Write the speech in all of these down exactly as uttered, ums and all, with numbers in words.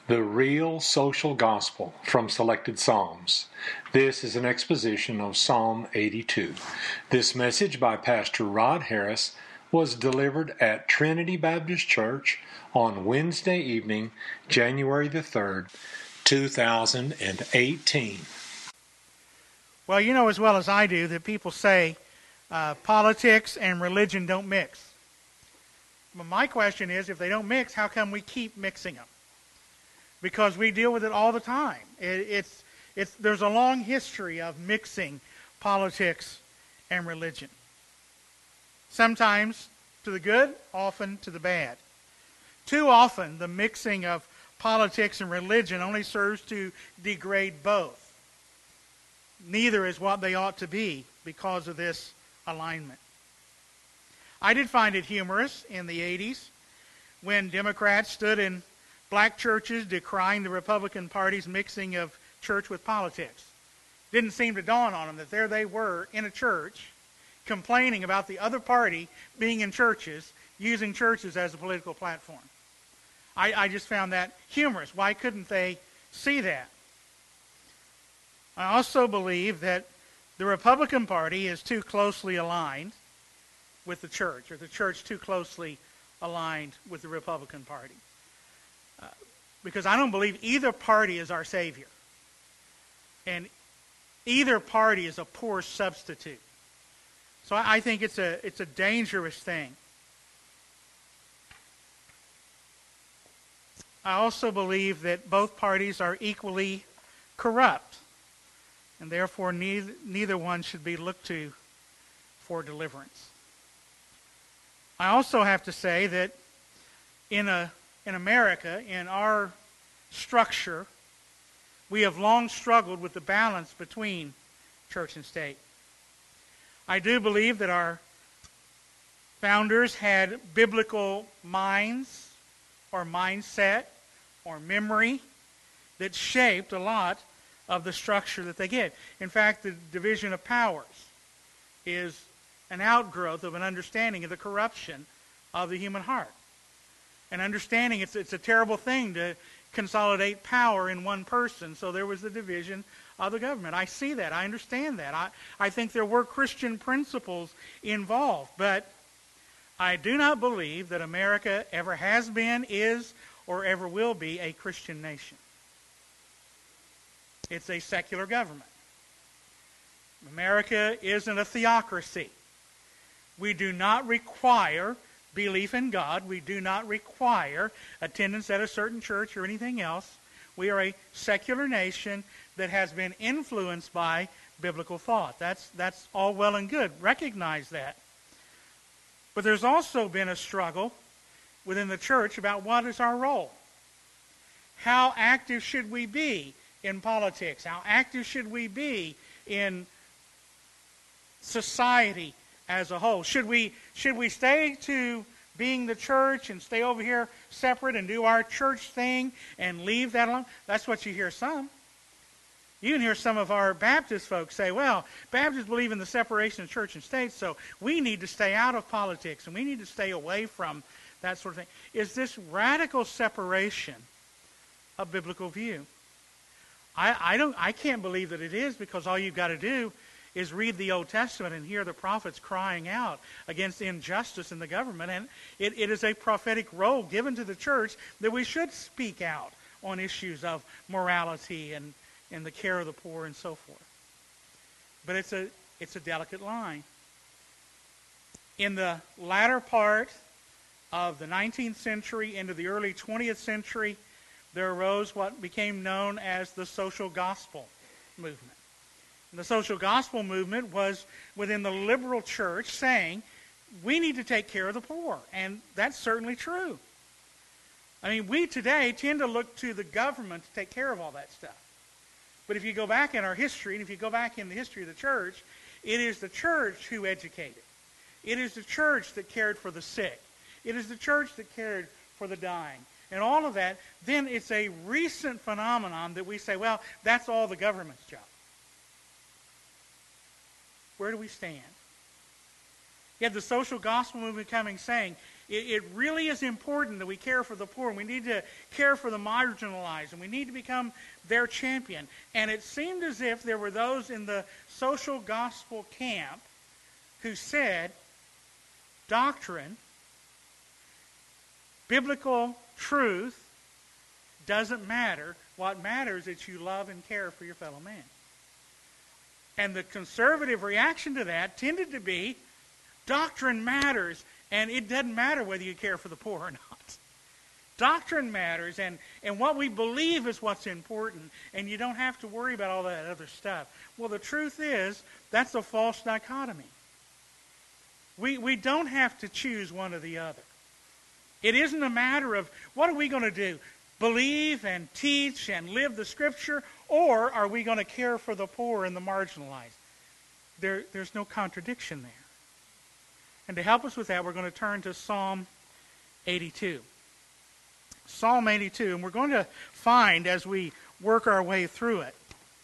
The Real Social Gospel from Selected Psalms. This is an exposition of Psalm eighty-two. This message by Pastor Rod Harris was delivered at Trinity Baptist Church on Wednesday evening, January the third, two thousand eighteen. Well, you know as well as I do that people say uh, politics and religion don't mix. But my question is, if they don't mix, how come we keep mixing them? Because we deal with it all the time. It, it's, it's, there's a long history of mixing politics and religion. Sometimes to the good, often to the bad. Too often, the mixing of politics and religion only serves to degrade both. Neither is what they ought to be because of this alignment. I did find it humorous in the eighties when Democrats stood in black churches decrying the Republican Party's mixing of church with politics. Didn't seem to dawn on them that there they were in a church complaining about the other party being in churches, using churches as a political platform. I, I just found that humorous. Why couldn't they see that? I also believe that the Republican Party is too closely aligned with the church, or the church too closely aligned with the Republican Party. Uh, because I don't believe either party is our Savior. And either party is a poor substitute. So I, I think it's a, it's a dangerous thing. I also believe that both parties are equally corrupt. And therefore neither, neither one should be looked to for deliverance. I also have to say that in a In America, in our structure, we have long struggled with the balance between church and state. I do believe that our founders had biblical minds or mindset or memory that shaped a lot of the structure that they get. In fact, the division of powers is an outgrowth of an understanding of the corruption of the human heart. And understanding it's, it's a terrible thing to consolidate power in one person. So there was the division of the government. I see that. I understand that. I, I think there were Christian principles involved. But I do not believe that America ever has been, is, or ever will be a Christian nation. It's a secular government. America isn't a theocracy. We do not require belief in God. We do not require attendance at a certain church or anything else. We are a secular nation that has been influenced by biblical thought. That's, that's all well and good. Recognize that. But there's also been a struggle within the church about what is our role. How active should we be in politics? How active should we be in society as a whole? Should we should we stay to being the church and stay over here separate and do our church thing and leave that alone? That's what you hear some. You can hear some of our Baptist folks say, well, Baptists believe in the separation of church and state, so we need to stay out of politics and we need to stay away from that sort of thing. Is this radical separation a biblical view? I, I don't. I can't believe that it is, because all you've got to do is read the Old Testament and hear the prophets crying out against injustice in the government. And it, it is a prophetic role given to the church that we should speak out on issues of morality and, and the care of the poor and so forth. But it's a, it's a delicate line. In the latter part of the nineteenth century into the early twentieth century, there arose what became known as the social gospel movement. And the social gospel movement was within the liberal church saying, we need to take care of the poor. And that's certainly true. I mean, we today tend to look to the government to take care of all that stuff. But if you go back in our history, and if you go back in the history of the church, it is the church who educated. It is the church that cared for the sick. It is the church that cared for the dying. And all of that, then it's a recent phenomenon that we say, well, that's all the government's job. Where do we stand? You have the social gospel movement coming saying, It, it really is important that we care for the poor. We need to care for the marginalized, and we need to become their champion. And it seemed as if there were those in the social gospel camp who said, doctrine, biblical truth doesn't matter. What matters is that you love and care for your fellow man. And the conservative reaction to that tended to be, doctrine matters, and it doesn't matter whether you care for the poor or not. Doctrine matters, and, and what we believe is what's important, and you don't have to worry about all that other stuff. Well, the truth is, that's a false dichotomy. We, we don't have to choose one or the other. It isn't a matter of, what are we going to do? Believe and teach and live the Scripture, or are we going to care for the poor and the marginalized? There, there's no contradiction there. And to help us with that, we're going to turn to Psalm eighty-two. Psalm eighty-two, and we're going to find as we work our way through it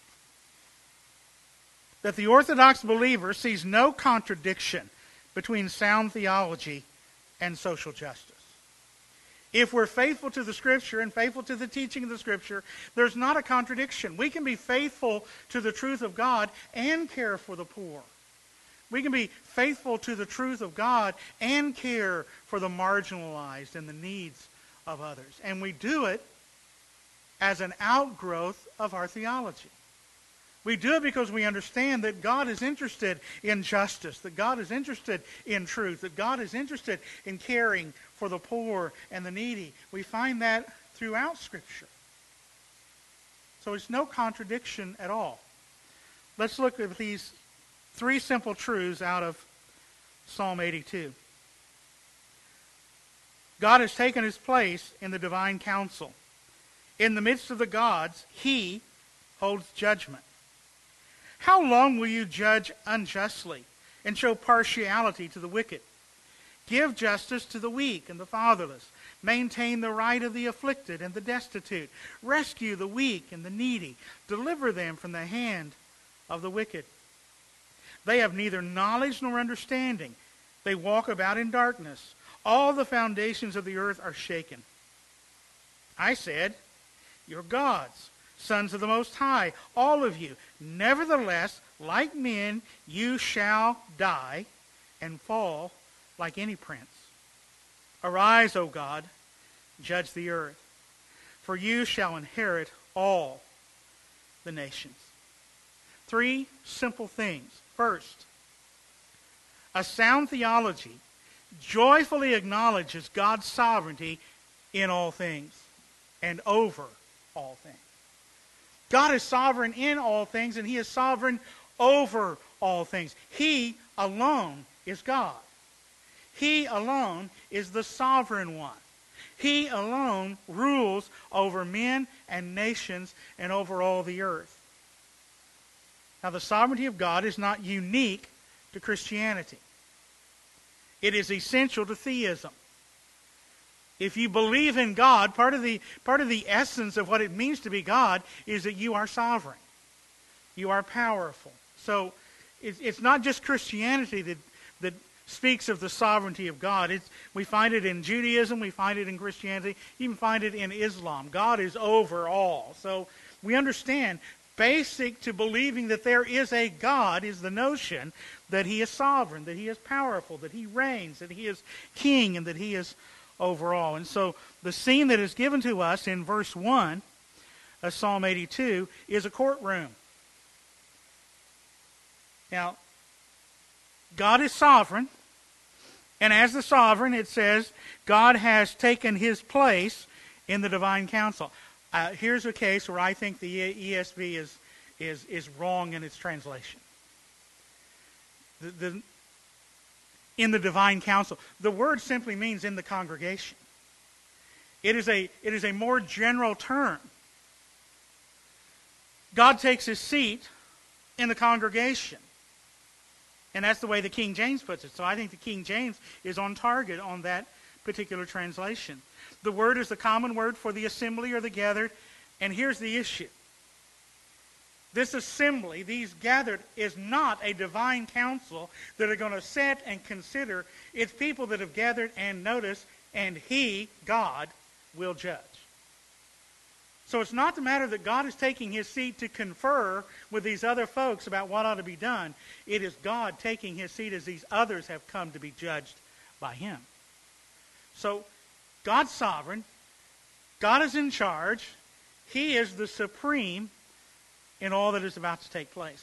that the Orthodox believer sees no contradiction between sound theology and social justice. If we're faithful to the Scripture and faithful to the teaching of the Scripture, there's not a contradiction. We can be faithful to the truth of God and care for the poor. We can be faithful to the truth of God and care for the marginalized and the needs of others. And we do it as an outgrowth of our theology. We do it because we understand that God is interested in justice, that God is interested in truth, that God is interested in caring for the poor and the needy. We find that throughout Scripture. So it's no contradiction at all. Let's look at these three simple truths out of Psalm eighty-two. God has taken his place in the divine council. In the midst of the gods, he holds judgment. How long will you judge unjustly and show partiality to the wicked? Give justice to the weak and the fatherless. Maintain the right of the afflicted and the destitute. Rescue the weak and the needy. Deliver them from the hand of the wicked. They have neither knowledge nor understanding. They walk about in darkness. All the foundations of the earth are shaken. I said, you're gods, sons of the Most High, all of you. Nevertheless, like men, you shall die and fall like any prince. Arise, O God, judge the earth, for you shall inherit all the nations. Three simple things. First, a sound theology joyfully acknowledges God's sovereignty in all things and over all things. God is sovereign in all things, and he is sovereign over all things. He alone is God. He alone is the sovereign one. He alone rules over men and nations and over all the earth. Now, the sovereignty of God is not unique to Christianity. It is essential to theism. If you believe in God, part of the part of the essence of what it means to be God is that you are sovereign. You are powerful. So it's, it's not just Christianity that, that speaks of the sovereignty of God. It's, we find it in Judaism, we find it in Christianity, even find it in Islam. God is over all. So we understand, basic to believing that there is a God is the notion that he is sovereign, that he is powerful, that he reigns, that he is king, and that he is over all. And so the scene that is given to us in verse one of Psalm eighty-two is a courtroom. Now, God is sovereign, and as the sovereign, it says, God has taken his place in the divine council. Uh, here's a case where I think the E S V is is is wrong in its translation. The, the, in the divine council, the word simply means in the congregation. It is a it is a more general term. God takes his seat in the congregation. And that's the way the King James puts it. So I think the King James is on target on that particular translation. The word is the common word for the assembly or the gathered. And here's the issue. This assembly, these gathered, is not a divine council that are going to sit and consider. It's people that have gathered and noticed, and He, God, will judge. So it's not the matter that God is taking His seat to confer with these other folks about what ought to be done. It is God taking His seat as these others have come to be judged by Him. So God's sovereign. God is in charge. He is the supreme in all that is about to take place.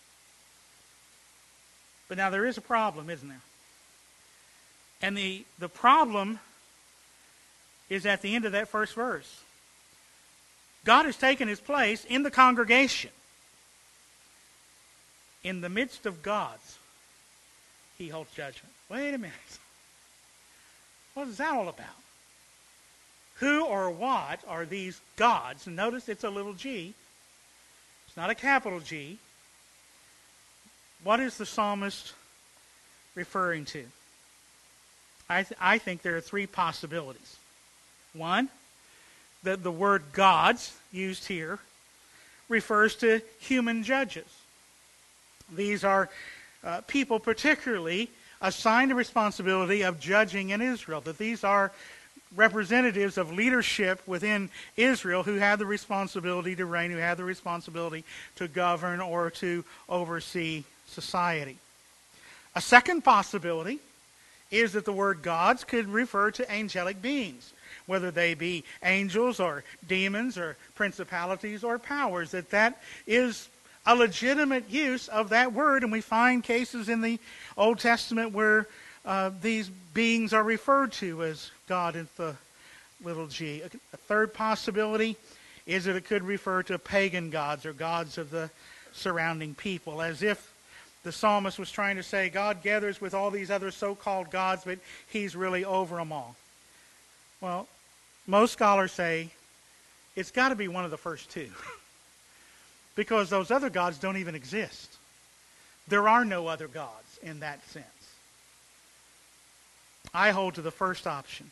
But now there is a problem, isn't there? And the, the problem is at the end of that first verse. God has taken His place in the congregation. In the midst of gods, He holds judgment. Wait a minute. What is that all about? Who or what are these gods? And notice it's a little g. It's not a capital G. What is the psalmist referring to? I, th- I think there are three possibilities. One, that the word gods used here refers to human judges. These are uh, people particularly assigned the responsibility of judging in Israel. That these are representatives of leadership within Israel who have the responsibility to reign, who have the responsibility to govern or to oversee society. A second possibility is that the word gods could refer to angelic beings, whether they be angels or demons or principalities or powers, that that is a legitimate use of that word, and we find cases in the Old Testament where uh, these beings are referred to as God in the little g. A third possibility is that it could refer to pagan gods or gods of the surrounding people, as if the psalmist was trying to say God gathers with all these other so-called gods, but He's really over them all. Well, most scholars say it's got to be one of the first two. Because those other gods don't even exist. There are no other gods in that sense. I hold to the first option.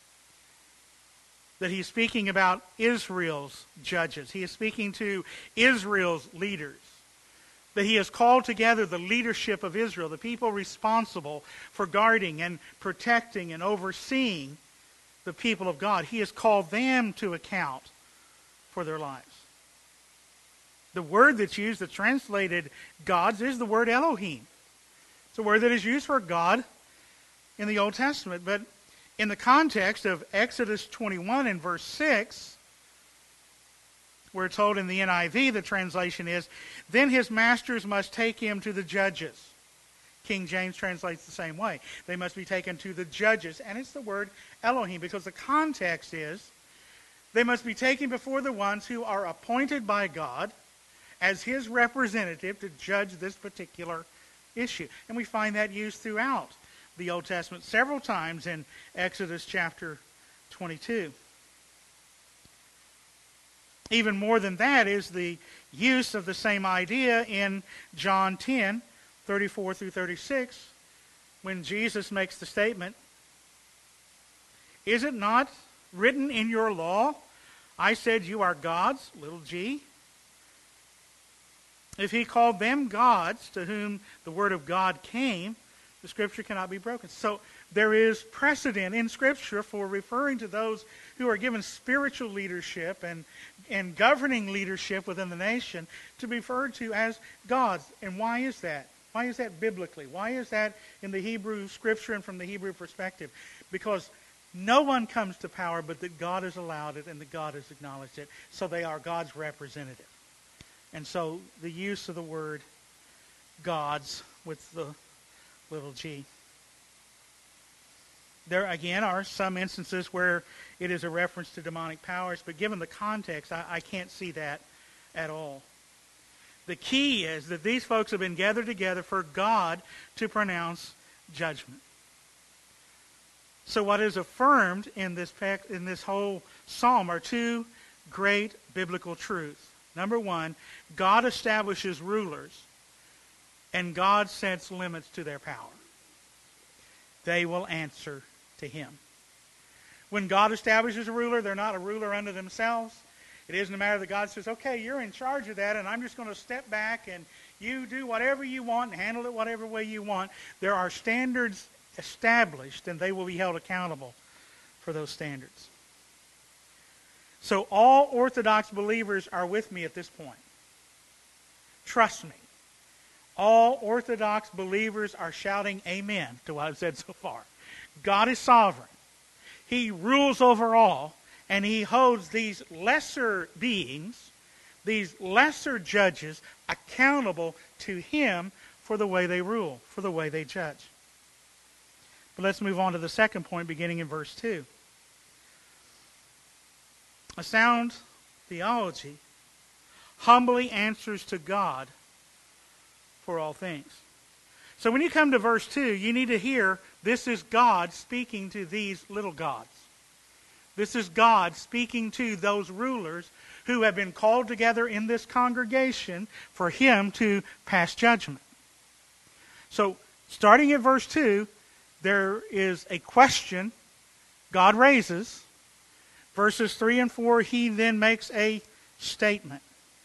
That He's speaking about Israel's judges. He is speaking to Israel's leaders. That He has called together the leadership of Israel, the people responsible for guarding and protecting and overseeing the people of God. He has called them to account for their lives. The word that's used, that's translated gods, is the word Elohim. It's a word that is used for God in the Old Testament. But in the context of Exodus twenty-one and verse six, we're told in the N I V, the translation is, then his masters must take him to the judges. King James translates the same way. They must be taken to the judges. And it's the word Elohim, because the context is, they must be taken before the ones who are appointed by God as His representative to judge this particular issue. And we find that used throughout the Old Testament several times in Exodus chapter twenty-two. Even more than that is the use of the same idea in John ten, thirty-four through thirty-six, when Jesus makes the statement, is it not written in your law, I said you are gods, little g? If He called them gods to whom the word of God came, the Scripture cannot be broken. So there is precedent in Scripture for referring to those who are given spiritual leadership and, and governing leadership within the nation to be referred to as gods. And why is that? Why is that biblically? Why is that in the Hebrew Scripture and from the Hebrew perspective? Because no one comes to power but that God has allowed it and that God has acknowledged it. So they are God's representative. And so the use of the word gods with the little g. There again are some instances where it is a reference to demonic powers, but given the context, I, I can't see that at all. The key is that these folks have been gathered together for God to pronounce judgment. So what is affirmed in this in this whole psalm are two great biblical truths. Number one, God establishes rulers, and God sets limits to their power. They will answer to Him. When God establishes a ruler, they're not a ruler unto themselves. It isn't a matter that God says, okay, you're in charge of that, and I'm just going to step back and you do whatever you want and handle it whatever way you want. There are standards established, and they will be held accountable for those standards. So all Orthodox believers are with me at this point. Trust me. All Orthodox believers are shouting amen to what I've said so far. God is sovereign. He rules over all, and He holds these lesser beings, these lesser judges, accountable to Him for the way they rule, for the way they judge. But let's move on to the second point, beginning in verse two. A sound theology humbly answers to God for all things. So when you come to verse two, you need to hear this is God speaking to these little gods. This is God speaking to those rulers who have been called together in this congregation for Him to pass judgment. So, starting at verse two, there is a question God raises. Verses three and four, He then makes a statement.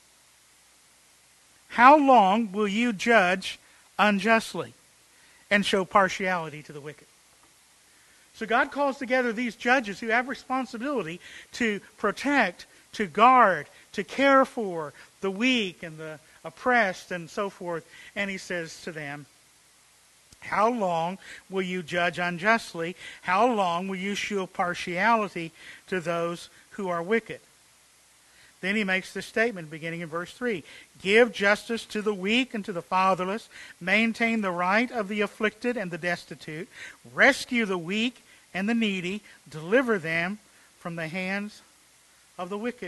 How long will you judge unjustly and show partiality to the wicked? So God calls together these judges who have responsibility to protect, to guard, to care for the weak and the oppressed and so forth. And He says to them, how long will you judge unjustly? How long will you show partiality to those who are wicked? Then He makes this statement beginning in verse three. Give justice to the weak and to the fatherless. Maintain the right of the afflicted and the destitute. Rescue the weak and the needy. Deliver them from the hands of the wicked.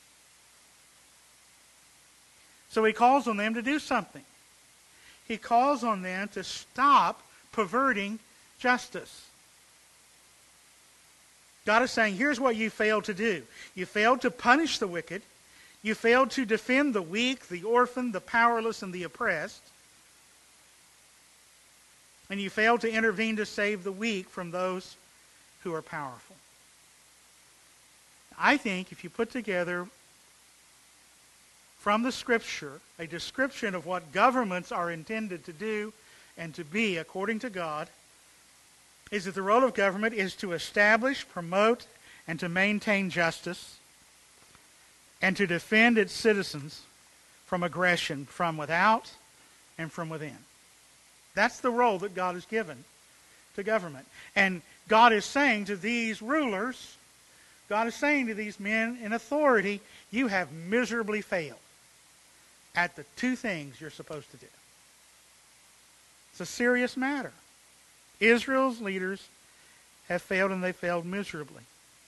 So He calls on them to do something. He calls on them to stop perverting justice. God is saying, here's what you failed to do. You failed to punish the wicked. You failed to defend the weak, the orphan, the powerless, and the oppressed. And you failed to intervene to save the weak from those who are powerful. I think if you put together from the Scripture a description of what governments are intended to do and to be according to God, is that the role of government is to establish, promote, and to maintain justice, and to defend its citizens from aggression from without and from within. That's the role that God has given to government. And God is saying to these rulers, God is saying to these men in authority, you have miserably failed at the two things you're supposed to do. It's a serious matter. Israel's leaders have failed, and they failed miserably.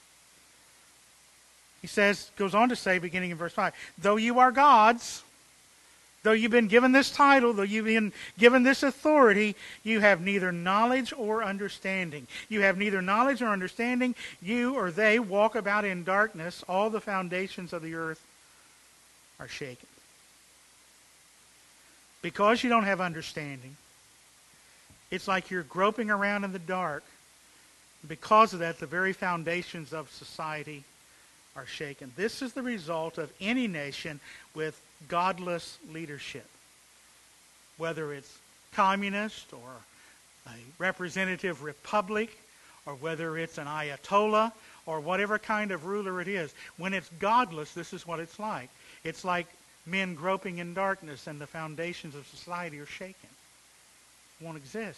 He says, goes on to say, beginning in verse five, though you are gods, though you've been given this title, though you've been given this authority, you have neither knowledge or understanding. You have neither knowledge or understanding. You or they walk about in darkness. All the foundations of the earth are shaken. Because you don't have understanding, it's like you're groping around in the dark. Because of that, the very foundations of society are shaken. This is the result of any nation with godless leadership. Whether it's communist or a representative republic, or whether it's an ayatollah, or whatever kind of ruler it is. When it's godless, this is what it's like. It's like men groping in darkness, and the foundations of society are shaken. It won't exist.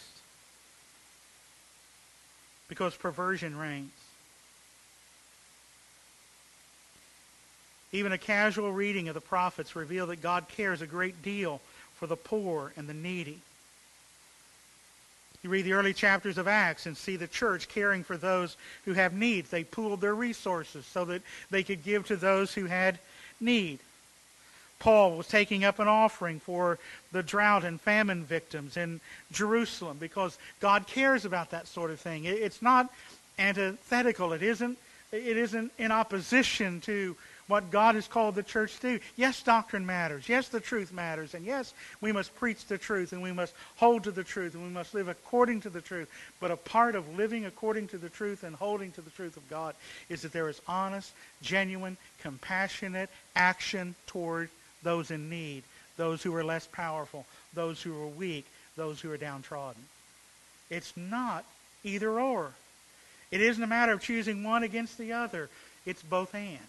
Because perversion reigns. Even a casual reading of the prophets reveal that God cares a great deal for the poor and the needy. You read the early chapters of Acts and see the church caring for those who have needs. They pooled their resources so that they could give to those who had need. Paul was taking up an offering for the drought and famine victims in Jerusalem because God cares about that sort of thing. It's not antithetical. It isn't, it isn't in opposition to what God has called the church to do. Yes, doctrine matters. Yes, the truth matters. And yes, we must preach the truth, and we must hold to the truth, and we must live according to the truth. But a part of living according to the truth and holding to the truth of God is that there is honest, genuine, compassionate action toward those in need, those who are less powerful, those who are weak, those who are downtrodden. It's not either or. It isn't a matter of choosing one against the other. It's both and.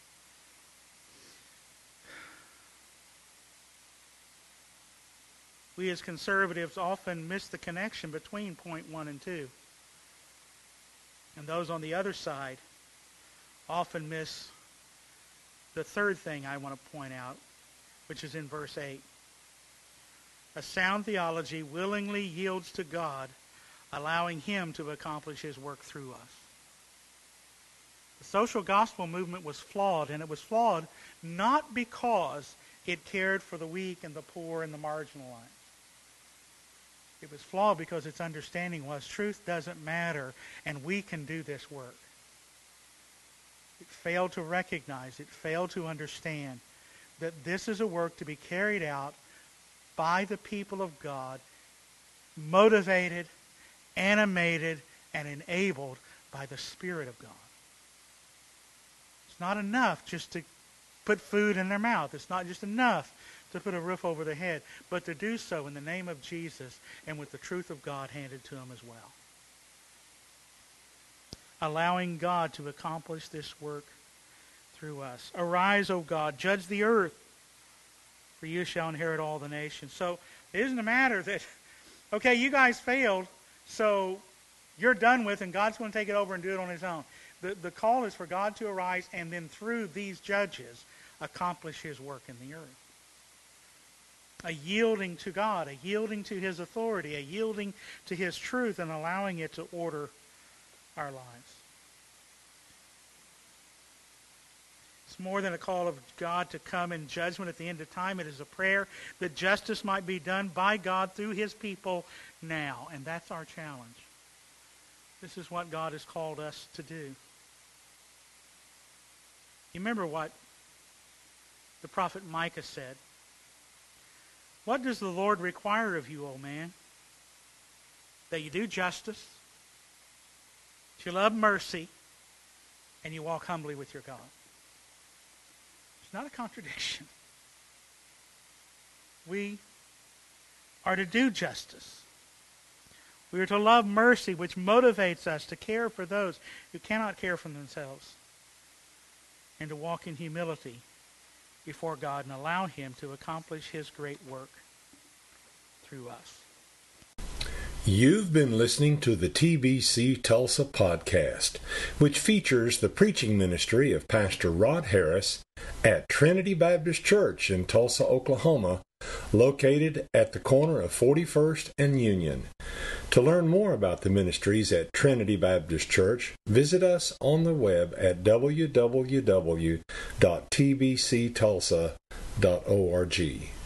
We as conservatives often miss the connection between point one and two. And those on the other side often miss the third thing I want to point out, which is in verse eight. A sound theology willingly yields to God, allowing Him to accomplish His work through us. The social gospel movement was flawed, and it was flawed not because it cared for the weak and the poor and the marginalized. It was flawed because its understanding was truth doesn't matter, and we can do this work. It failed to recognize, it failed to understand that this is a work to be carried out by the people of God, motivated, animated, and enabled by the Spirit of God. It's not enough just to put food in their mouth. It's not just enough to put a roof over their head, but to do so in the name of Jesus and with the truth of God handed to them as well. Allowing God to accomplish this work through us. Arise, O God, judge the earth, for you shall inherit all the nations. So it isn't a matter that, okay, you guys failed, so you're done with, and God's going to take it over and do it on His own. The, the call is for God to arise and then through these judges accomplish His work in the earth. A yielding to God, a yielding to His authority, a yielding to His truth, and allowing it to order our lives. It's more than a call of God to come in judgment at the end of time. It is a prayer that justice might be done by God through His people now. And that's our challenge. This is what God has called us to do. You remember what the prophet Micah said? What does the Lord require of you, O man? That you do justice, that you love mercy, and you walk humbly with your God. It's not a contradiction. We are to do justice. We are to love mercy, which motivates us to care for those who cannot care for themselves, and to walk in humility before God and allow Him to accomplish His great work through us. You've been listening to the T B C Tulsa podcast, which features the preaching ministry of Pastor Rod Harris at Trinity Baptist Church in Tulsa, Oklahoma, located at the corner of forty-first and Union. To learn more about the ministries at Trinity Baptist Church, visit us on the web at w w w dot t b c tulsa dot org.